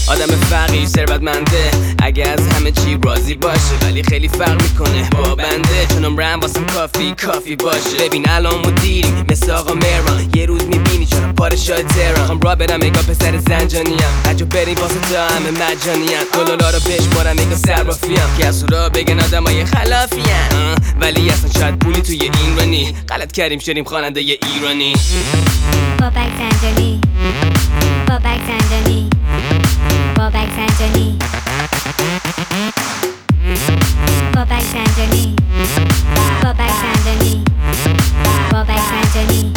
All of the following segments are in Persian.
آدم فقیر ثروتمنده اگه از همه چی راضی باشه، ولی خیلی فرق میکنه با بنده، چون عمرم واسم کافی باشه. ببین الان مدیری مثل آقا مهران، یه روز میبینی چرا پادشاه تهران. خواهم را برم اگه پسر زنجانیم، هرجا بریم واسه تا همه مجانیم. گلالا رو بشمارم اگه صرافیم، که از را بگن آدمای خلافیم، ولی اصلا شاید پولی توی ایرانی. غلط کردیم شدیم خواننده ایرانی. بابک زنجانی، بابک زنجانی، بابک زنجانی، بابک زنجانی، بابک زنجانی، بابک زنجانی.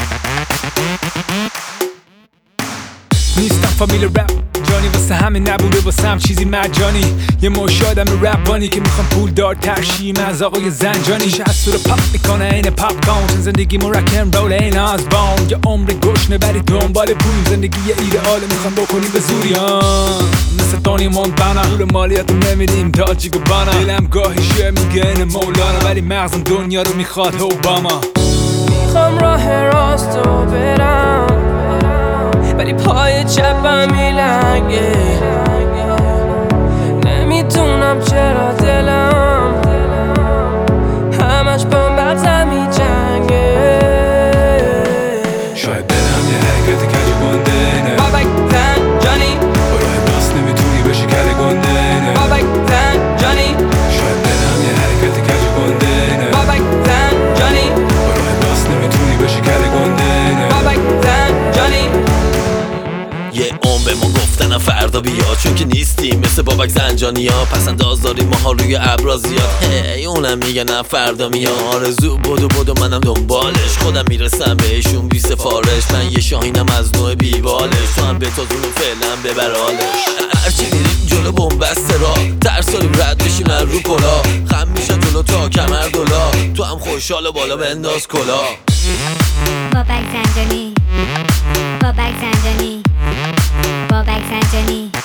نیستم فامیل رپ جانی، واسه همه نبوده واسه هم چیزی مجانی. یه مش آدم رپانی که میخوام پول دار ترشیم از آقای زنجانی. شهست رو پاپ میکنه این پاپ کون، چون زندگی مو رکن رول این از بان. یه عمر گشنه بری دنبال پول، زندگی یه ایدئاله میخوام بکنیم به زوری. مثل تونی مونتانا پول مالیات نمیدیم دالچی گبانا. دلم گاهی شه میگه این مولانا، ولی مغزم دنیا رو میخواد اوباما. میخوام راه راستو برم ولی پای چپم میلنگه، نمیدونم چرا دلم همش با مغزم میجنگه. شاید برم یه حرکت کج گنده اینه، بابک زنجانی با راه راست نمیتونی بشی کل گنده اینه. بابک زنجانی شاید برم یه حرکت کج گنده اینه، بابک زنجانی با راه راست نمیتونی بشی کل گنده اینه. بابک زنجانی. یه عمر به ما گفتن فردا بیا، چون که نیستیم مثل بابک زنجانی ها. پس انداز داریم ماها روی ابرا زیاد، هی اونم میگه نه فردا میاد. آرزو بدو منم دنبالش، خودم میرسم بهشون بی سفارش. من یه شاهینم از نوع بیوالش، تو هم بتازونو فعلا ببرالش. هرچی میریم جلو بومبسته را ترسالیم رد بشیم رو کلا. خم میشن جلو تا کمر دولا، تو هم خوشحال و بالا بنداز کلا. بابک زنجانی، بابک زنجانی، بابک زنجانی.